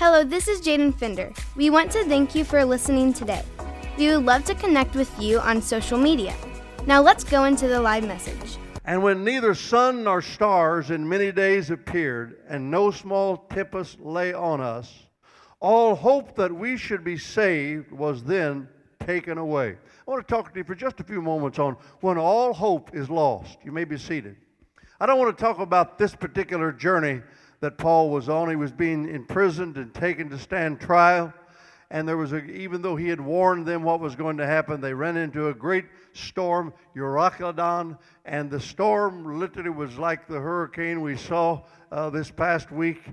Hello, this is Jaden Fender. We want to thank you for listening today. We would love to connect with you on social media. Now let's go into the live message. And when neither sun nor stars in many days appeared, and no small tempest lay on us, all hope that we should be saved was then taken away. I want to talk to you for just a few moments on when all hope is lost. You may be seated. I don't want to talk about this particular journey that Paul was on. He was being imprisoned and taken to stand trial. And even though he had warned them what was going to happen, they ran into a great storm, Euroclydon, and the storm literally was like the hurricane we saw this past week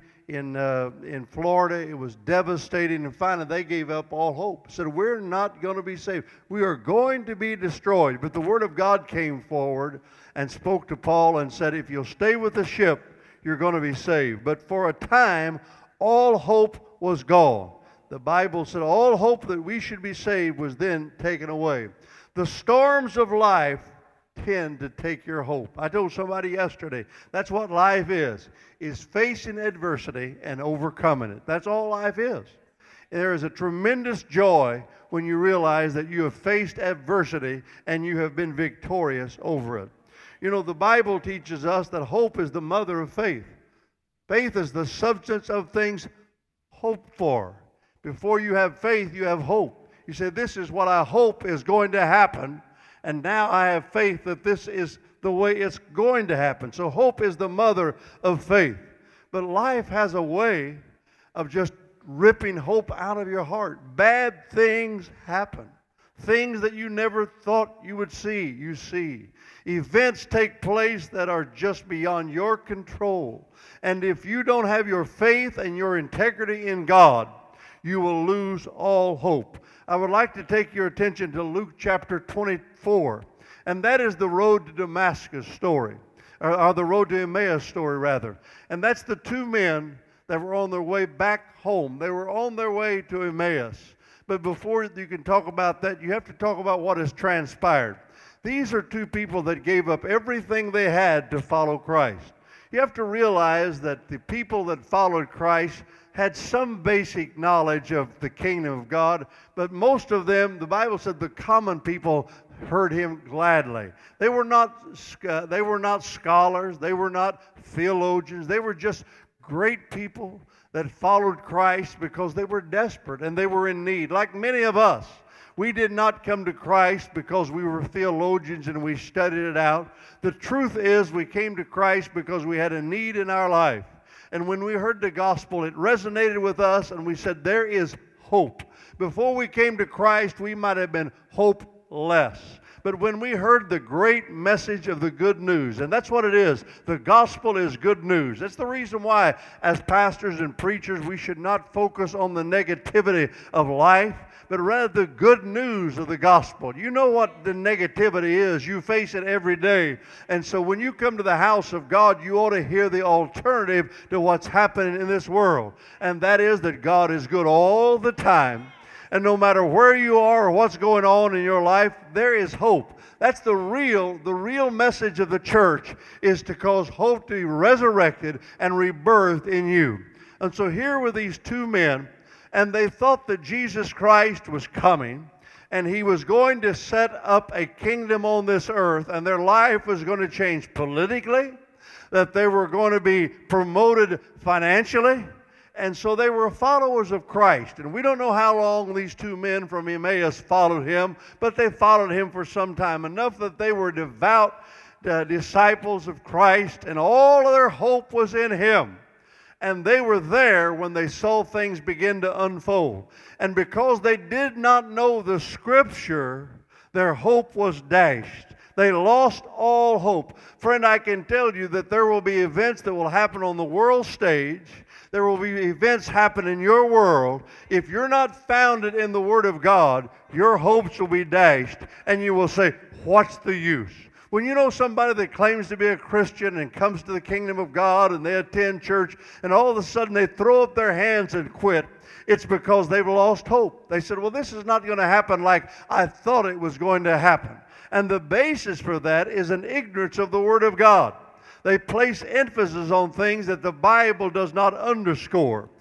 in Florida. It was devastating, and finally they gave up all hope. Said, we're not going to be saved. We are going to be destroyed. But the Word of God came forward and spoke to Paul and said, if you'll stay with the ship, you're going to be saved. But for a time, all hope was gone. The Bible said all hope that we should be saved was then taken away. The storms of life tend to take your hope. I told somebody yesterday, that's what life is facing adversity and overcoming it. That's all life is. There is a tremendous joy when you realize that you have faced adversity and you have been victorious over it. You know, the Bible teaches us that hope is the mother of faith. Faith is the substance of things hoped for. Before you have faith, you have hope. You say, this is what I hope is going to happen, and now I have faith that this is the way it's going to happen. So hope is the mother of faith. But life has a way of just ripping hope out of your heart. Bad things happen. Things that you never thought you would see, you see. Events take place that are just beyond your control. And if you don't have your faith and your integrity in God, you will lose all hope. I would like to take your attention to Luke chapter 24, and that is the road to Damascus story, or the road to Emmaus story, rather. And that's the two men that were on their way back home. They were on their way to Emmaus. But before you can talk about that, you have to talk about what has transpired. These are two people that gave up everything they had to follow Christ. You have to realize that the people that followed Christ had some basic knowledge of the kingdom of God, but most of them, the Bible said, the common people heard him gladly. They were not scholars, they were not theologians, they were just great people that followed Christ because they were desperate and they were in need. Like many of us, we did not come to Christ because we were theologians and we studied it out. The truth is we came to Christ because we had a need in our life. And when we heard the gospel, it resonated with us, and we said, there is hope. Before we came to Christ, we might have been hopeless. But when we heard the great message of the good news, and that's what it is, the gospel is good news. That's the reason why, as pastors and preachers, we should not focus on the negativity of life, but rather the good news of the gospel. You know what the negativity is. You face it every day. And so when you come to the house of God, you ought to hear the alternative to what's happening in this world. And that is that God is good all the time. And no matter where you are or what's going on in your life, there is hope. That's the real message of the church, is to cause hope to be resurrected and rebirthed in you. And so here were these two men, and they thought that Jesus Christ was coming, and he was going to set up a kingdom on this earth, and their life was going to change politically, that they were going to be promoted financially, and so they were followers of Christ. And we don't know how long these two men from Emmaus followed him, but they followed him for some time, enough that they were devout disciples of Christ, and all of their hope was in him. And they were there when they saw things begin to unfold. And because they did not know the Scripture, their hope was dashed. They lost all hope. Friend, I can tell you that there will be events that will happen on the world stage. There will be events happen in your world. If you're not founded in the Word of God, your hopes will be dashed. And you will say, what's the use? When you know somebody that claims to be a Christian and comes to the kingdom of God and they attend church and all of a sudden they throw up their hands and quit, it's because they've lost hope. They said, well, this is not going to happen like I thought it was going to happen. And the basis for that is an ignorance of the Word of God. They place emphasis on things that the Bible does not underscore.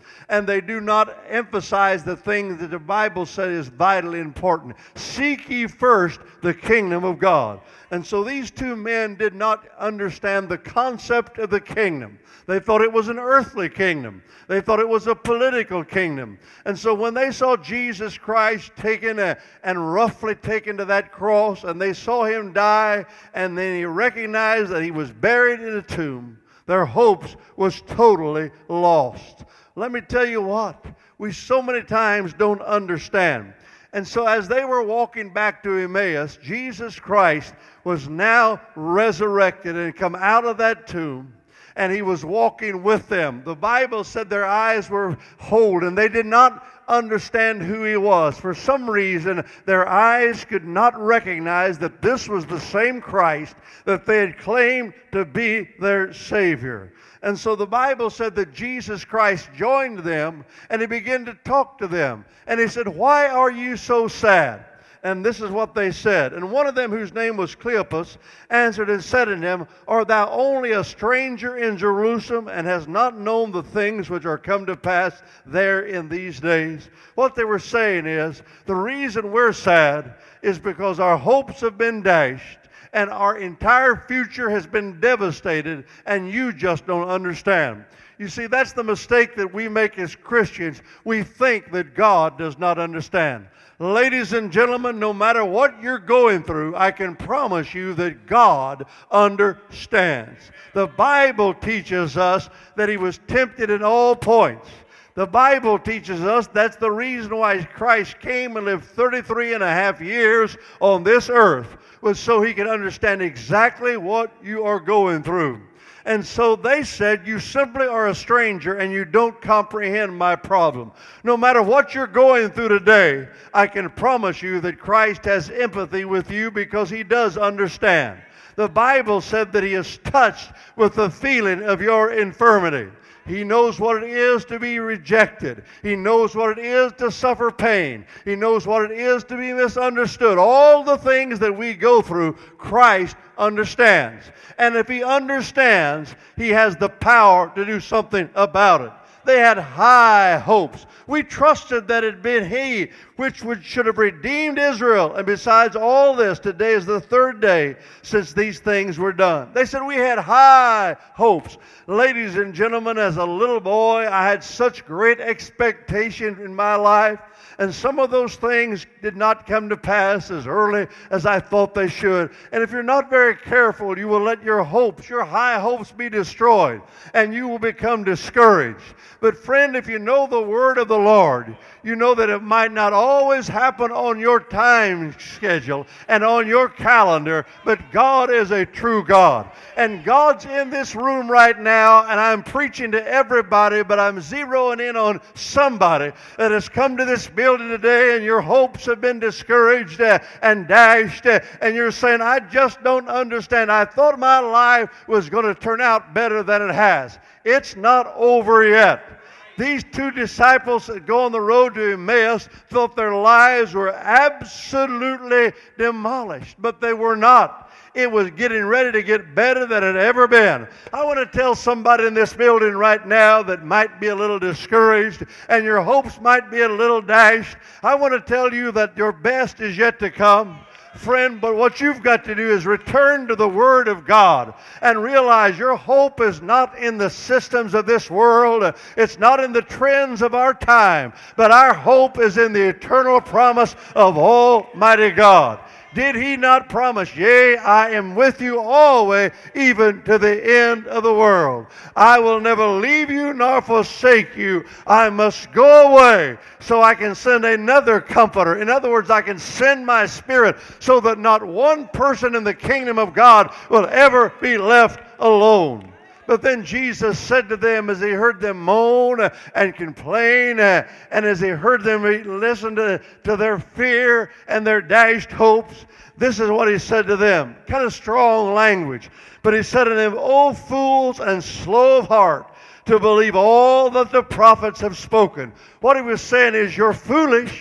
and they do not emphasize the things that the Bible said is vitally important. Seek ye first the kingdom of God. And so these two men did not understand the concept of the kingdom. They thought it was an earthly kingdom. They thought it was a political kingdom. And so when they saw Jesus Christ taken and roughly taken to that cross, and they saw him die, and then he recognized that he was buried in a tomb, their hopes was totally lost. Let me tell you what, we so many times don't understand. And so as they were walking back to Emmaus, Jesus Christ was now resurrected and come out of that tomb, and he was walking with them. The Bible said their eyes were holed, and they did not understand who he was. For some reason, their eyes could not recognize that this was the same Christ that they had claimed to be their Savior. And so the Bible said that Jesus Christ joined them, and he began to talk to them. And he said, "Why are you so sad?" And this is what they said. And one of them, whose name was Cleopas, answered and said unto him, "Art thou only a stranger in Jerusalem, and hast not known the things which are come to pass there in these days?" What they were saying is, the reason we're sad is because our hopes have been dashed, and our entire future has been devastated, and you just don't understand. You see, that's the mistake that we make as Christians. We think that God does not understand. Ladies and gentlemen, no matter what you're going through, I can promise you that God understands. The Bible teaches us that he was tempted in all points. The Bible teaches us that's the reason why Christ came and lived 33 and a half years on this earth, was so he could understand exactly what you are going through. And so they said, "You simply are a stranger and you don't comprehend my problem." No matter what you're going through today, I can promise you that Christ has empathy with you because he does understand. The Bible said that he is touched with the feeling of your infirmity. He knows what it is to be rejected. He knows what it is to suffer pain. He knows what it is to be misunderstood. All the things that we go through, Christ understands. And if he understands, he has the power to do something about it. They had high hopes. We trusted that it had been he which should have redeemed Israel. And besides all this, today is the third day since these things were done. They said we had high hopes. Ladies and gentlemen, as a little boy, I had such great expectation in my life. And some of those things did not come to pass as early as I thought they should. And if you're not very careful, you will let your hopes, your high hopes, be destroyed. And you will become discouraged. But friend, if you know the word of the Lord, you know that it might not always happen on your time schedule and on your calendar, but God is a true God. And God's in this room right now, and I'm preaching to everybody, but I'm zeroing in on somebody that has come to this building today, and your hopes have been discouraged and dashed, and you're saying, "I just don't understand. I thought my life was going to turn out better than it has." It's not over yet. These two disciples that go on the road to Emmaus thought their lives were absolutely demolished, but they were not. It was getting ready to get better than it had ever been. I want to tell somebody in this building right now that might be a little discouraged and your hopes might be a little dashed. I want to tell you that your best is yet to come. Friend, but what you've got to do is return to the Word of God and realize your hope is not in the systems of this world. It's not in the trends of our time, but our hope is in the eternal promise of Almighty God. Did he not promise, "Yea, I am with you always, even to the end of the world. I will never leave you nor forsake you. I must go away so I can send another comforter." In other words, I can send my Spirit so that not one person in the kingdom of God will ever be left alone. But then Jesus said to them, as he heard them moan and complain, and as he heard them listen to their fear and their dashed hopes, this is what he said to them. Kind of strong language. But he said to them, "O fools and slow of heart, to believe all that the prophets have spoken." What he was saying is, you're foolish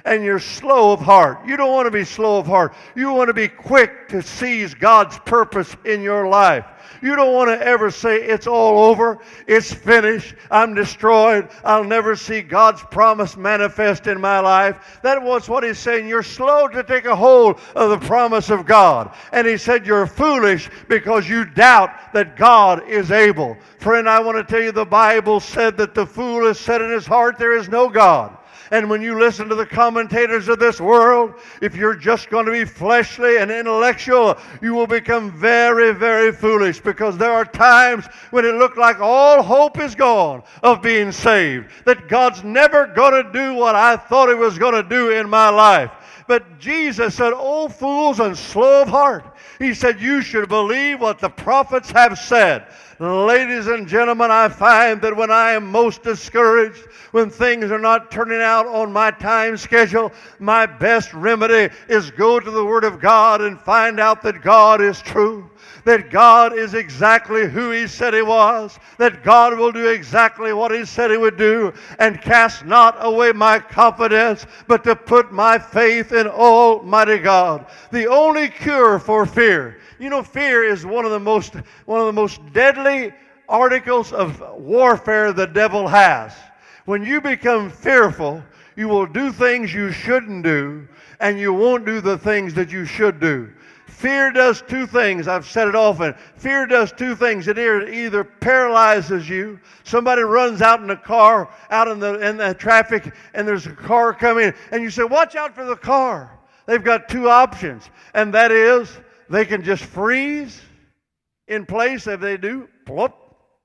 and you're slow of heart. You don't want to be slow of heart. You want to be quick to seize God's purpose in your life. You don't want to ever say, it's all over, it's finished, I'm destroyed, I'll never see God's promise manifest in my life. That was what he's saying. You're slow to take a hold of the promise of God. And he said, you're foolish because you doubt that God is able. Friend, I want to tell you, the Bible said that the fool has said in his heart, there is no God. And when you listen to the commentators of this world, if you're just going to be fleshly and intellectual, you will become very, very foolish, because there are times when it looked like all hope is gone of being saved, that God's never going to do what I thought He was going to do in my life. But Jesus said, "O fools and slow of heart." He said, you should believe what the prophets have said. Ladies and gentlemen, I find that when I am most discouraged, when things are not turning out on my time schedule, my best remedy is go to the Word of God and find out that God is true, that God is exactly who He said He was, that God will do exactly what He said He would do, and cast not away my confidence, but to put my faith in Almighty God. The only cure for fear. You know, fear is one of the most deadly articles of warfare the devil has. When you become fearful, you will do things you shouldn't do, and you won't do the things that you should do. Fear does two things. I've said it often. Fear does two things. It either paralyzes you. Somebody runs out in a car, out in the traffic, and there's a car coming, and you say, watch out for the car. They've got two options, and that is they can just freeze in place. If they do, plop,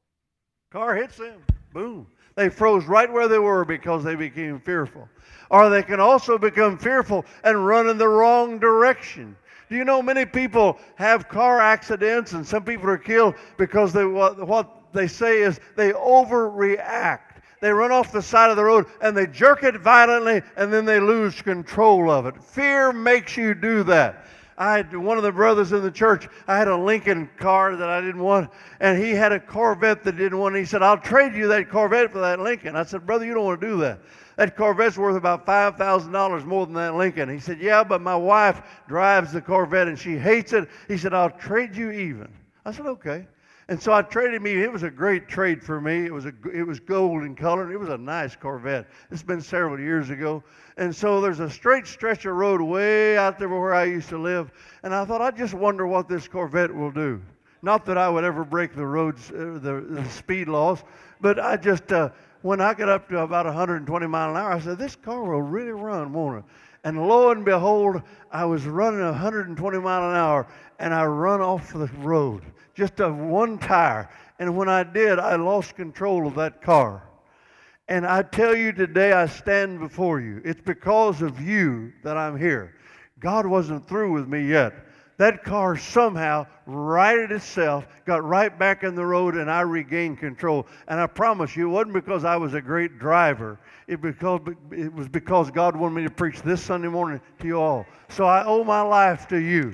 car hits them. Boom. They froze right where they were because they became fearful. Or they can also become fearful and run in the wrong direction. Do you know many people have car accidents, and some people are killed because what they say is they overreact. They run off the side of the road and they jerk it violently, and then they lose control of it. Fear makes you do that. I had one of the brothers in the church, I had a Lincoln car that I didn't want, and he had a Corvette that didn't want. He said, I'll trade you that Corvette for that Lincoln. I said, brother, you don't want to do that. That Corvette's worth about $5,000 more than that Lincoln. He said, yeah, but my wife drives the Corvette and she hates it. He said, I'll trade you even. I said, okay. And so I traded him even. It was a great trade for me. It was gold in color. It was a nice Corvette. It's been several years ago. And so there's a straight stretch of road way out there where I used to live. And I thought, I just wonder what this Corvette will do. Not that I would ever break the roads, the speed laws, but I just, when I got up to about 120 miles an hour, I said, this car will really run, won't it? And lo and behold, I was running 120 miles an hour, and I run off the road, just one tire. And when I did, I lost control of that car. And I tell you today, I stand before you. It's because of you that I'm here. God wasn't through with me yet. That car somehow righted itself, got right back in the road, and I regained control. And I promise you, it wasn't because I was a great driver. It was because God wanted me to preach this Sunday morning to you all. So I owe my life to you.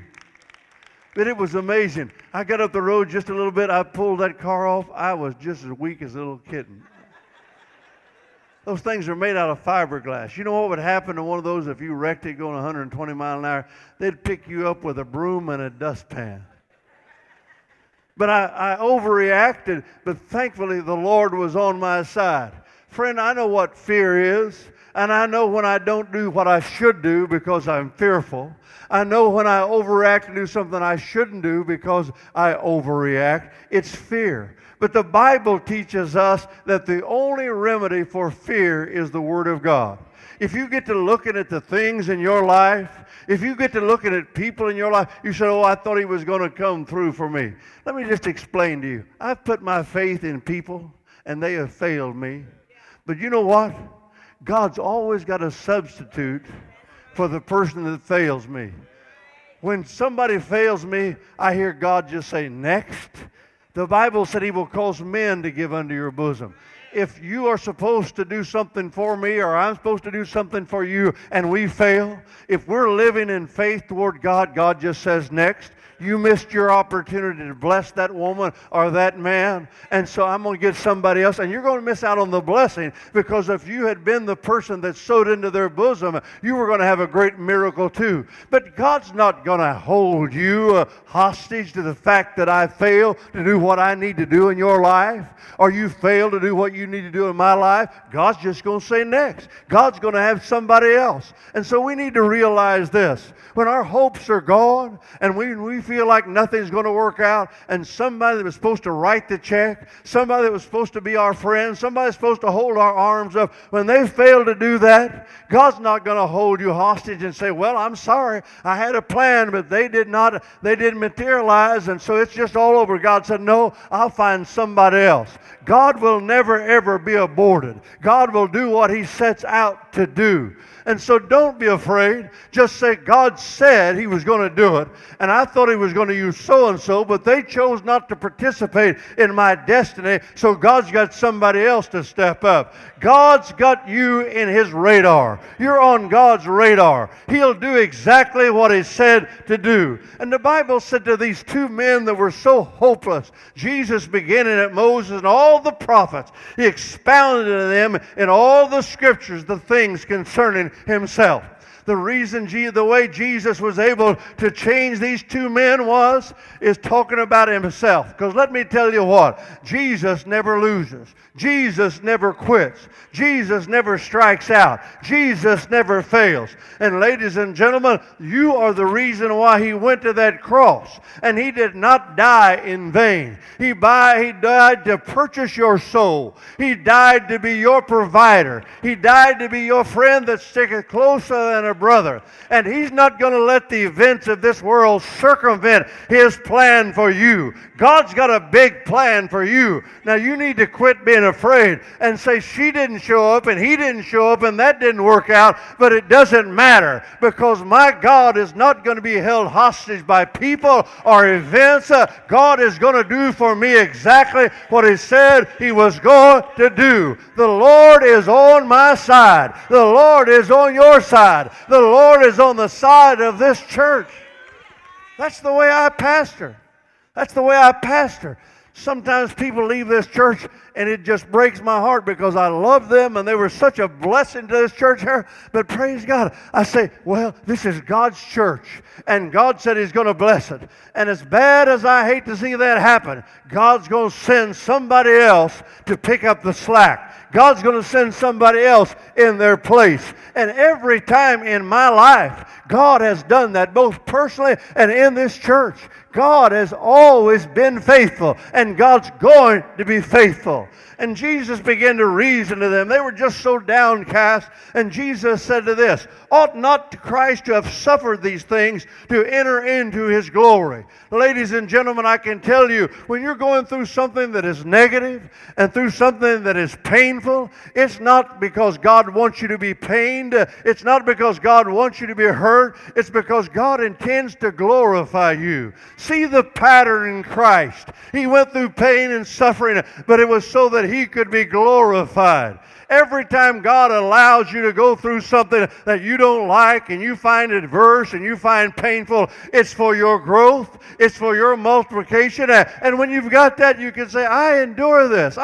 But it was amazing. I got up the road just a little bit. I pulled that car off. I was just as weak as a little kitten. Those things are made out of fiberglass. You know what would happen to one of those if you wrecked it going 120 miles an hour? They'd pick you up with a broom and a dustpan. But I overreacted, but thankfully the Lord was on my side. Friend, I know what fear is, and I know when I don't do what I should do because I'm fearful. I know when I overreact and do something I shouldn't do because I overreact. It's fear. But the Bible teaches us that the only remedy for fear is the Word of God. If you get to looking at the things in your life, if you get to looking at people in your life, you say, oh, I thought He was going to come through for me. Let me just explain to you. I've put my faith in people, and they have failed me. But you know what? God's always got a substitute for the person that fails me. When somebody fails me, I hear God just say, next. The Bible said He will cause men to give unto your bosom. if you are supposed to do something for me or I'm supposed to do something for you and we fail, if we're living in faith toward God, God just says next. You missed your opportunity to bless that woman or that man, and so I'm going to get somebody else, and you're going to miss out on the blessing, because if you had been the person that sowed into their bosom, you were going to have a great miracle too. But God's not going to hold you hostage to the fact that I fail to do what I need to do in your life, or you fail to do what you need to do in my life. God's just going to say next. God's going to have somebody else. And so we need to realize this. When our hopes are gone and we feel like nothing's going to work out, and somebody that was supposed to write the check, somebody that was supposed to be our friend, somebody that's supposed to hold our arms up, when they fail to do that, God's not going to hold you hostage and say, well, I'm sorry, I had a plan, but they didn't materialize, and so it's just all over. God said, no, I'll find somebody else. God will never, ever be aborted. God will do what He sets out to do. And so don't be afraid. Just say, God said He was going to do it, and I thought He was going to use so-and-so, but they chose not to participate in my destiny, so God's got somebody else to step up. God's got you in His radar. You're on God's radar. He'll do exactly what He said to do. And the Bible said to these two men that were so hopeless, Jesus beginning at Moses and all the prophets, He expounded to them in all the Scriptures the things concerning Himself. The reason, the way Jesus was able to change these two men is talking about Himself. Because let me tell you what, Jesus never loses. Jesus never quits. Jesus never strikes out. Jesus never fails. And ladies and gentlemen, you are the reason why He went to that cross. And He did not die in vain. He died to purchase your soul. He died to be your provider. He died to be your friend that sticketh closer than a brother. And He's not going to let the events of this world circumvent His plan for you. God's got a big plan for you. Now you need to quit being afraid and say, she didn't show up and he didn't show up and that didn't work out, but it doesn't matter, because my God is not going to be held hostage by people or events. God is going to do for me exactly what He said He was going to do. The Lord is on my side. The Lord is on your side. The Lord is on the side of this church. That's the way I pastor. That's the way I pastor. Sometimes people leave this church and it just breaks my heart, because I love them and they were such a blessing to this church here. But praise God, I say, well, this is God's church and God said He's going to bless it. And as bad as I hate to see that happen, God's going to send somebody else to pick up the slack. God's going to send somebody else in their place. And every time in my life, God has done that, both personally and in this church. God has always been faithful, and God's going to be faithful. And Jesus began to reason to them. They were just so downcast. And Jesus said to this, ought not Christ to have suffered these things to enter into His glory? Ladies and gentlemen, I can tell you, when you're going through something that is negative and through something that is painful, it's not because God wants you to be pained. It's not because God wants you to be hurt. It's because God intends to glorify you. See the pattern in Christ. He went through pain and suffering, but it was so that He could be glorified. Every time God allows you to go through something that you don't like and you find adverse and you find painful, it's for your growth, it's for your multiplication. And when you've got that, you can say, I endure this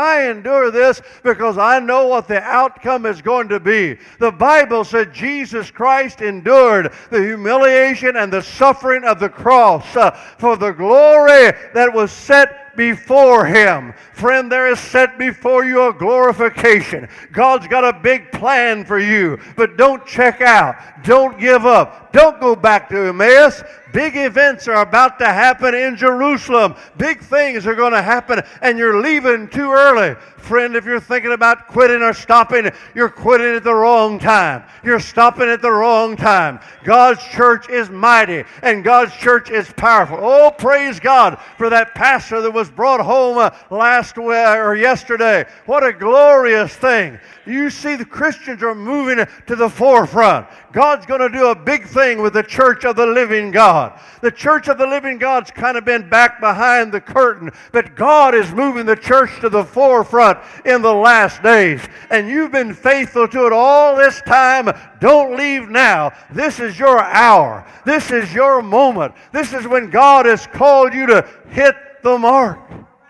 because I know what the outcome is going to be. The Bible said Jesus Christ endured the humiliation and the suffering of the cross for the glory that was set before Him. Friend, there is set before you a glorification. God's got a big plan for you, but don't check out. Don't give up. Don't go back to Emmaus. Big events are about to happen in Jerusalem. Big things are going to happen, and you're leaving too early. Friend, if you're thinking about quitting or stopping, you're quitting at the wrong time. You're stopping at the wrong time. God's church is mighty, and God's church is powerful. Oh, praise God for that pastor that was brought home yesterday. What a glorious thing. You see, the Christians are moving to the forefront. God's going to do a big thing thing with the church of the living God. The church of the living God's kind of been back behind the curtain, but God is moving the church to the forefront in the last days. And you've been faithful to it all this time. Don't leave now. This is your hour. This is your moment. This is when God has called you to hit the mark.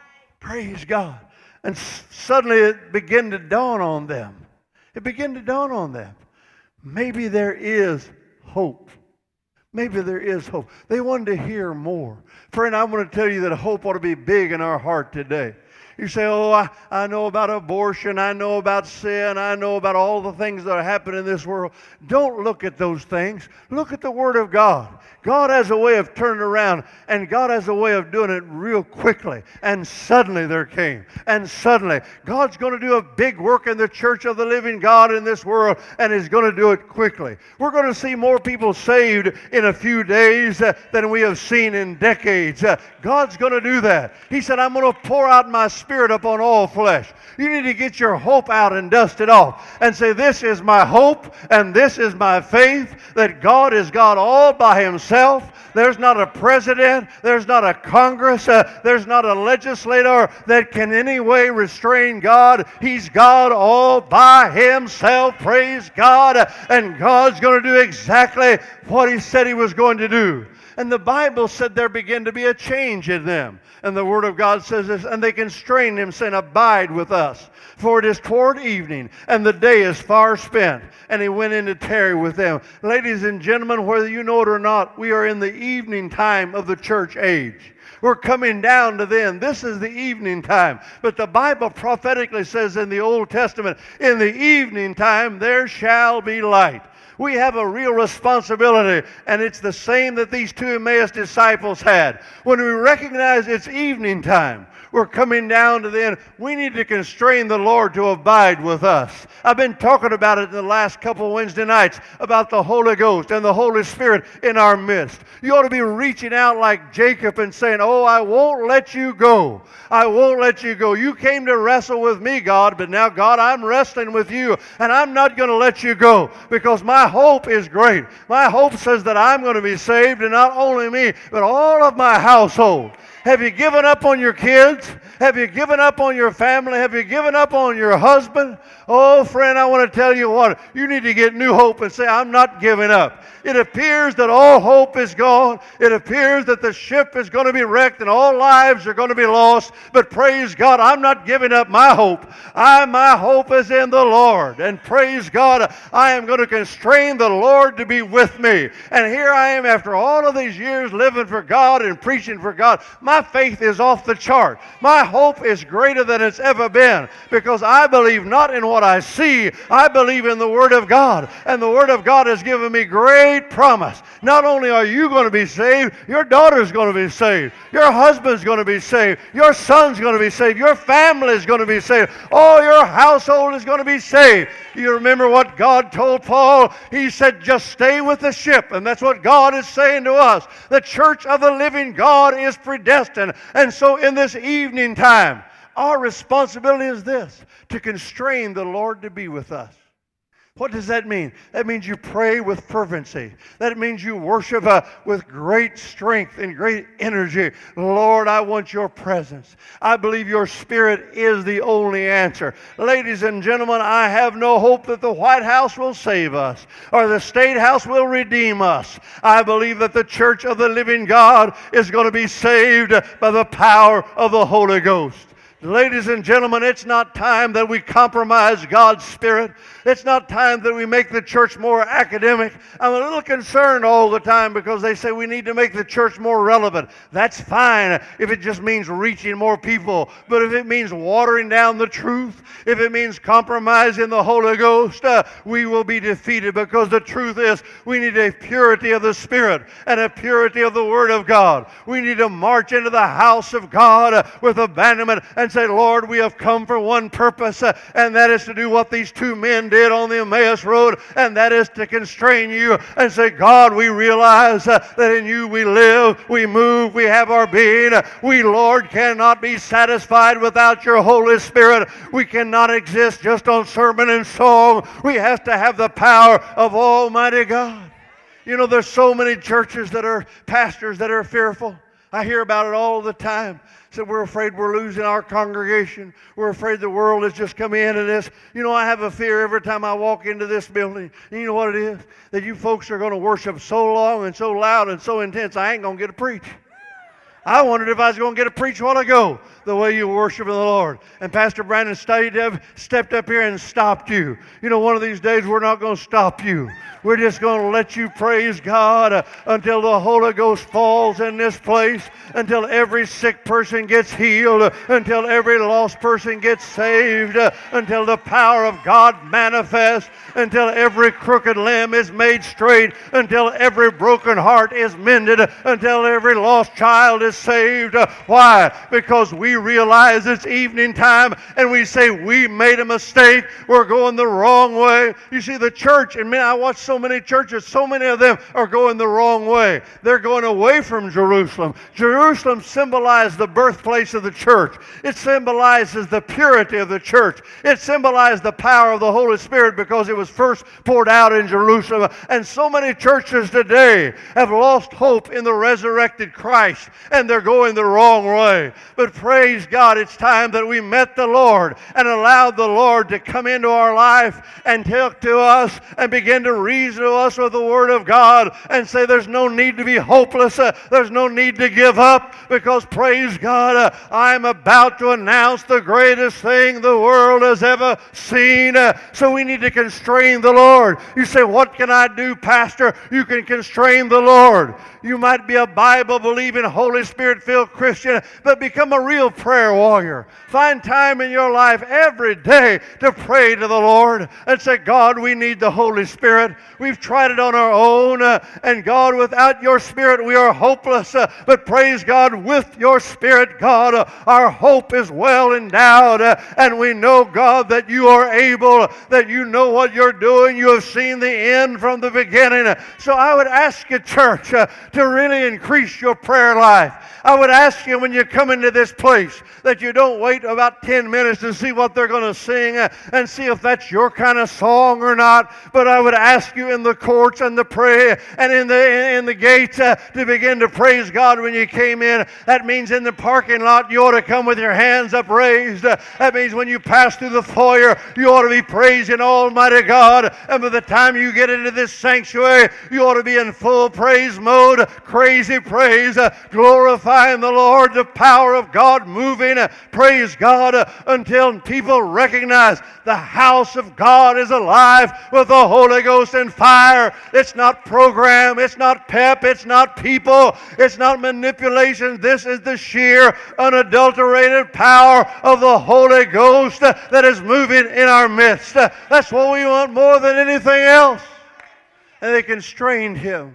Praise God. And suddenly it began to dawn on them. It began to dawn on them. Maybe there is hope. Maybe there is hope. They wanted to hear more. Friend, I want to tell you that hope ought to be big in our heart today. You say, oh, I know about abortion, I know about sin, I know about all the things that are happening in this world. Don't look at those things. Look at the Word of God. God has a way of turning around, and God has a way of doing it real quickly. And suddenly there came. And suddenly, God's going to do a big work in the church of the living God in this world, and He's going to do it quickly. We're going to see more people saved in a few days than we have seen in decades. God's going to do that. He said, I'm going to pour out my Spirit upon all flesh. You need to get your hope out and dust it off and say, this is my hope and this is my faith that God is God all by Himself. There's not a president, there's not a Congress, there's not a legislator that can in any way restrain God. He's God all by Himself. Praise God. And God's going to do exactly what He said He was going to do. And the Bible said there began to be a change in them. And the Word of God says this, and they constrained Him, saying, abide with us, for it is toward evening, and the day is far spent. And He went in to tarry with them. Ladies and gentlemen, whether you know it or not, we are in the evening time of the church age. We're coming down to then. This is the evening time. But the Bible prophetically says in the Old Testament, in the evening time there shall be light. We have a real responsibility, and it's the same that these two Emmaus disciples had. When we recognize it's evening time, we're coming down to the end. We need to constrain the Lord to abide with us. I've been talking about it in the last couple of Wednesday nights about the Holy Ghost and the Holy Spirit in our midst. You ought to be reaching out like Jacob and saying, oh, I won't let you go. I won't let you go. You came to wrestle with me, God, but now, God, I'm wrestling with you, and I'm not going to let you go because my hope is great. My hope says that I'm going to be saved, and not only me, but all of my household. Have you given up on your kids? Have you given up on your family? Have you given up on your husband? Oh, friend, I want to tell you what. You need to get new hope and say, I'm not giving up. It appears that all hope is gone. It appears that the ship is going to be wrecked and all lives are going to be lost. But praise God, I'm not giving up my hope. My hope is in the Lord. And praise God, I am going to constrain the Lord to be with me. And here I am after all of these years living for God and preaching for God. My faith is off the chart. My hope is greater than it's ever been because I believe not in what I see. I believe in the Word of God. And the Word of God has given me great promise. Not only are you going to be saved, your daughter's going to be saved. Your husband's going to be saved. Your son's going to be saved. Your family is going to be saved. All your household is going to be saved. You remember what God told Paul? He said, just stay with the ship. And that's what God is saying to us. The church of the living God is predestined. And so in this evening time, our responsibility is this, to constrain the Lord to be with us. What does that mean? That means you pray with fervency. That means you worship with great strength and great energy. Lord, I want your presence. I believe your Spirit is the only answer. Ladies and gentlemen, I have no hope that the White House will save us or the State House will redeem us. I believe that the church of the living God is going to be saved by the power of the Holy Ghost. Ladies and gentlemen, it's not time that we compromise God's Spirit. It's not time that we make the church more academic. I'm a little concerned all the time because they say we need to make the church more relevant. That's fine if it just means reaching more people. But if it means watering down the truth, if it means compromising the Holy Ghost, we will be defeated because the truth is we need a purity of the Spirit and a purity of the Word of God. We need to march into the house of God with abandonment and say, Lord, we have come for one purpose, and that is to do what these two men did on the Emmaus Road, and that is to constrain you and say, God, we realize that in you we live, we move, we have our being. We, Lord, cannot be satisfied without your Holy Spirit. We cannot exist just on sermon and song. We have to have the power of Almighty God. You know, there's so many churches that are pastors that are fearful. I hear about it all the time. So we're afraid we're losing our congregation. We're afraid the world has just come into this. You know, I have a fear every time I walk into this building. And you know what it is? That you folks are going to worship so long and so loud and so intense, I ain't going to get to preach. I wondered if I was going to get to preach a while ago, the way you worship the Lord. And Pastor Brandon stepped up here and stopped you. You know, one of these days we're not going to stop you. We're just going to let you praise God until the Holy Ghost falls in this place, until every sick person gets healed, until every lost person gets saved, until the power of God manifests, until every crooked limb is made straight, until every broken heart is mended, until every lost child is saved. Why? Because we realize it's evening time and we say we made a mistake. We're going the wrong way. You see, the church, and man, I watch so many churches, so many of them are going the wrong way. They're going away from Jerusalem. Jerusalem symbolized the birthplace of the church. It symbolizes the purity of the church. It symbolized the power of the Holy Spirit because it was first poured out in Jerusalem. And so many churches today have lost hope in the resurrected Christ, and they're going the wrong way. But praise God, it's time that we met the Lord and allowed the Lord to come into our life and talk to us and begin to reason to us with the Word of God and say there's no need to be hopeless. There's no need to give up, because praise God, I'm about to announce the greatest thing the world has ever seen. So we need to constrain the Lord. You say, what can I do, Pastor? You can constrain the Lord. You might be a Bible-believing, Holy Spirit-filled Christian, but become a real prayer warrior. Find time in your life every day to pray to the Lord and say, God, we need the Holy Spirit. We've tried it on our own, and God, without your Spirit, we are hopeless. But praise God, with your Spirit, God, our hope is well endowed, and we know, God, that you are able, that you know what you're doing. You have seen the end from the beginning. So I would ask you, church, to really increase your prayer life. I would ask you when you come into this place that you don't wait about 10 minutes to see what they're going to sing and see if that's your kind of song or not. But I would ask you in the courts and the prayer and in the gates to begin to praise God when you came in. That means in the parking lot you ought to come with your hands upraised. That means when you pass through the foyer you ought to be praising Almighty God. And by the time you get into this sanctuary you ought to be in full praise mode, crazy praise, glorifying the Lord, the power of God moving, praise God, until people recognize the house of God is alive with the Holy Ghost and fire. It's not program, it's not pep, it's not people, it's not manipulation. This is the sheer, unadulterated power of the Holy Ghost that is moving in our midst. That's what we want more than anything else. And they constrained him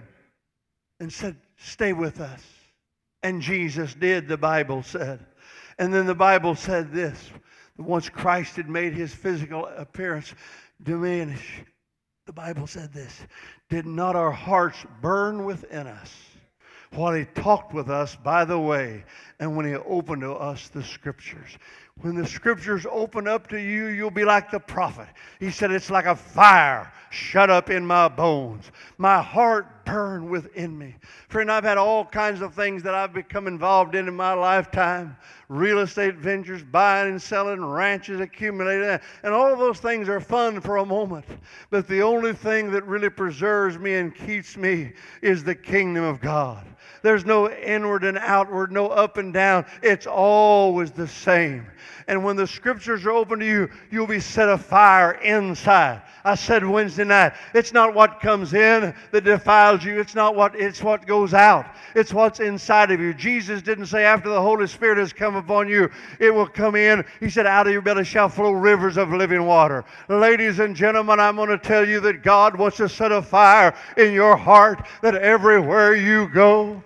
and said, stay with us. And Jesus did, the Bible said. And then the Bible said this: once Christ had made his physical appearance diminish, the Bible said this: did not our hearts burn within us while he talked with us by the way, and when he opened to us the Scriptures? When the Scriptures open up to you, you'll be like the prophet. He said, it's like a fire shut up in my bones. My heart burned within me. Friend, I've had all kinds of things that I've become involved in my lifetime. Real estate ventures, buying and selling, ranches, accumulating. And all of those things are fun for a moment. But the only thing that really preserves me and keeps me is the kingdom of God. There's no inward and outward, no up and down. It's always the same. And when the Scriptures are open to you, you'll be set afire inside. I said Wednesday night, it's not what comes in that defiles you. It's what goes out. It's what's inside of you. Jesus didn't say after the Holy Spirit has come upon you, it will come in. He said, out of your belly shall flow rivers of living water. Ladies and gentlemen, I'm going to tell you that God wants to set a fire in your heart, that everywhere you go,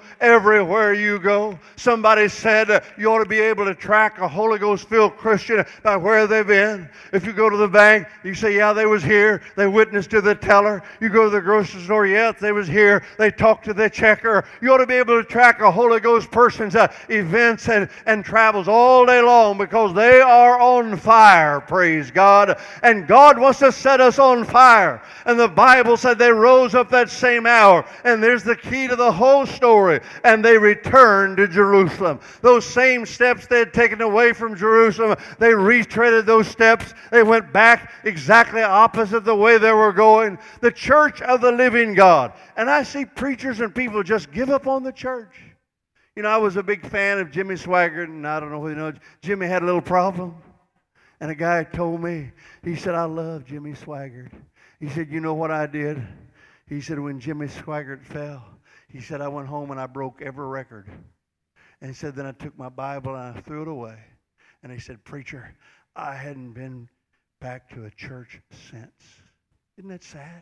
somebody said you ought to be able to track a Holy Ghost-filled Christian by where they've been. If you go to the bank, you say, yeah, they was here. They witnessed to the teller. You go to the grocery store, yeah, they was here. here. They talk to the checker. You ought to be able to track a Holy Ghost person's events and travels all day long because they are on fire, praise God. And God wants to set us on fire. And the Bible said they rose up that same hour. And there's the key to the whole story. And they returned to Jerusalem. Those same steps they had taken away from Jerusalem, they retreaded those steps. They went back exactly opposite the way they were going. The church of the living God. And I see preachers and people just give up on the church. You know, I was a big fan of Jimmy Swaggart, and I don't know who you know. Jimmy had a little problem. And a guy told me, he said, I love Jimmy Swaggart. He said, you know what I did? He said, when Jimmy Swaggart fell, he said, I went home and I broke every record. And he said, then I took my Bible and I threw it away. And he said, preacher, I hadn't been back to a church since. Isn't that sad?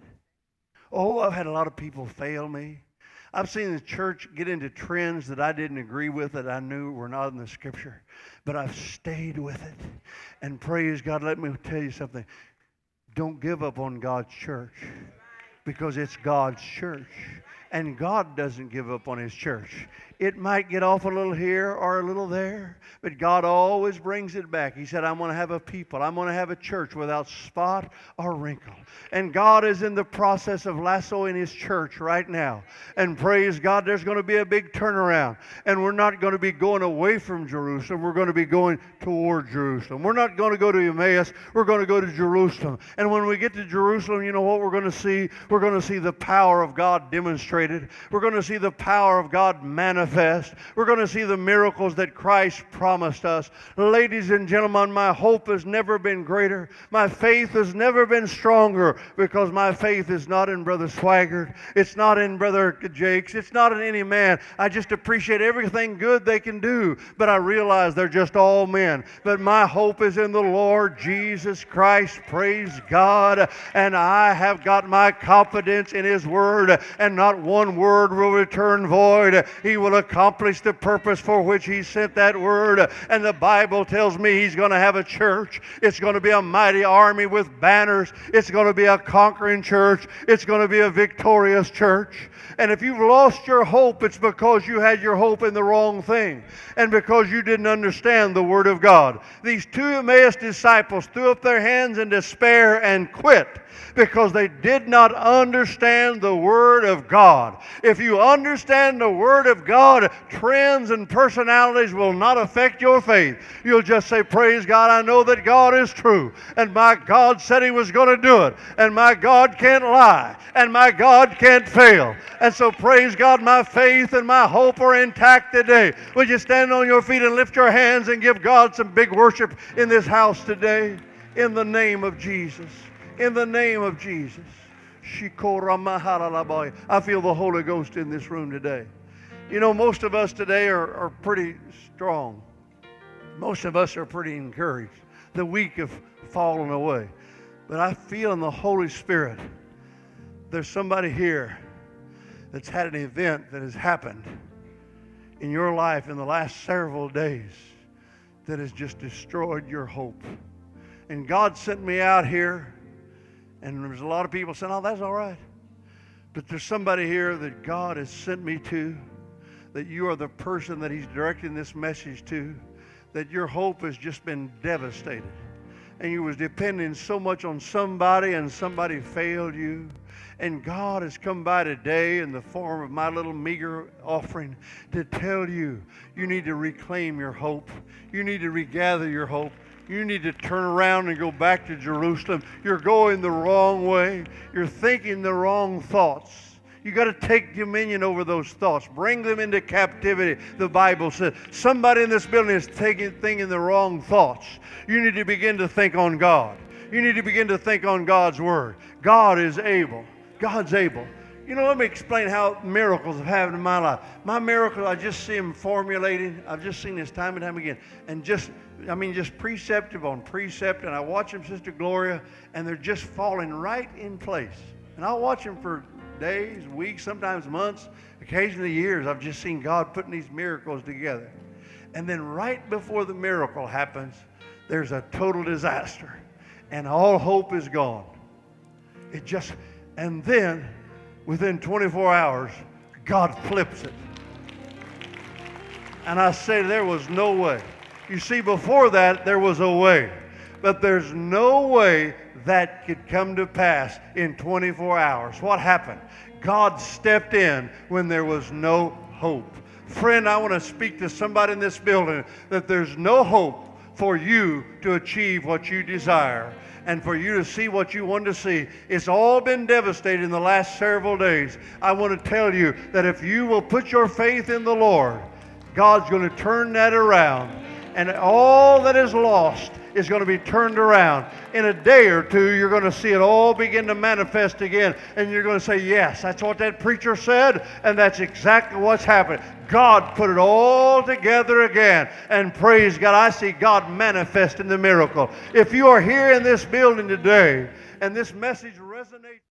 Oh, I've had a lot of people fail me. I've seen the church get into trends that I didn't agree with, that I knew were not in the Scripture. But I've stayed with it. And praise God, let me tell you something. Don't give up on God's church, because it's God's church. And God doesn't give up on His church. It might get off a little here or a little there, but God always brings it back. He said, I'm going to have a people. I'm going to have a church without spot or wrinkle. And God is in the process of lassoing His church right now. And praise God, there's going to be a big turnaround. And we're not going to be going away from Jerusalem. We're going to be going toward Jerusalem. We're not going to go to Emmaus. We're going to go to Jerusalem. And when we get to Jerusalem, you know what we're going to see? We're going to see the power of God demonstrated. We're going to see the power of God manifested. We're going to see the miracles that Christ promised us. Ladies and gentlemen, my hope has never been greater. My faith has never been stronger, because my faith is not in Brother Swaggart. It's not in Brother Jakes. It's not in any man. I just appreciate everything good they can do, but I realize they're just all men. But my hope is in the Lord Jesus Christ. Praise God. And I have got my confidence in His Word, and not one word will return void. He will accomplish the purpose for which He sent that word. And the Bible tells me He's going to have a church. It's going to be a mighty army with banners. It's going to be a conquering church. It's going to be a victorious church. And if you've lost your hope, it's because you had your hope in the wrong thing, and because you didn't understand the Word of God. These two Emmaus disciples threw up their hands in despair and quit, because they did not understand the Word of God. If you understand the Word of God, trends and personalities will not affect your faith. You'll just say, praise God, I know that God is true, and my God said He was going to do it, and my God can't lie, and my God can't fail. And so praise God, my faith and my hope are intact today. Would you stand on your feet and lift your hands and give God some big worship in this house today? In the name of Jesus. In the name of Jesus. I feel the Holy Ghost in this room today. You know, most of us today are pretty strong. Most of us are pretty encouraged. The weak have fallen away. But I feel in the Holy Spirit, there's somebody here that's had an event that has happened in your life in the last several days that has just destroyed your hope. And God sent me out here, and there's a lot of people saying, oh, that's all right. But there's somebody here that God has sent me to, that you are the person that He's directing this message to, that your hope has just been devastated. And you was depending so much on somebody, and somebody failed you. And God has come by today in the form of my little meager offering to tell you, you need to reclaim your hope. You need to regather your hope. You need to turn around and go back to Jerusalem. You're going the wrong way. You're thinking the wrong thoughts. You got to take dominion over those thoughts. Bring them into captivity. The Bible says somebody in this building is thinking the wrong thoughts. You need to begin to think on God. You need to begin to think on God's Word. God is able. God's able. You know, let me explain how miracles have happened in my life. My miracles, I just see them formulating. I've just seen this time and time again. And just precept upon precept. And I watch them, Sister Gloria, and they're just falling right in place. And I'll watch them for days, weeks, sometimes months, occasionally years. I've just seen God putting these miracles together. And then right before the miracle happens, there's a total disaster. And all hope is gone. And then within 24 hours, God flips it. And I say there was no way. You see, before that, there was a way. But there's no way that could come to pass in 24 hours. What happened? God stepped in when there was no hope. Friend, I want to speak to somebody in this building that there's no hope for you to achieve what you desire and for you to see what you want to see. It's all been devastated in the last several days. I want to tell you that if you will put your faith in the Lord, God's going to turn that around, and all that is lost is going to be turned around. In a day or two, you're going to see it all begin to manifest again, and you're going to say, yes, that's what that preacher said, and that's exactly what's happened. God put it all together again, and praise God, I see God manifest in the miracle. If you are here in this building today, and this message resonates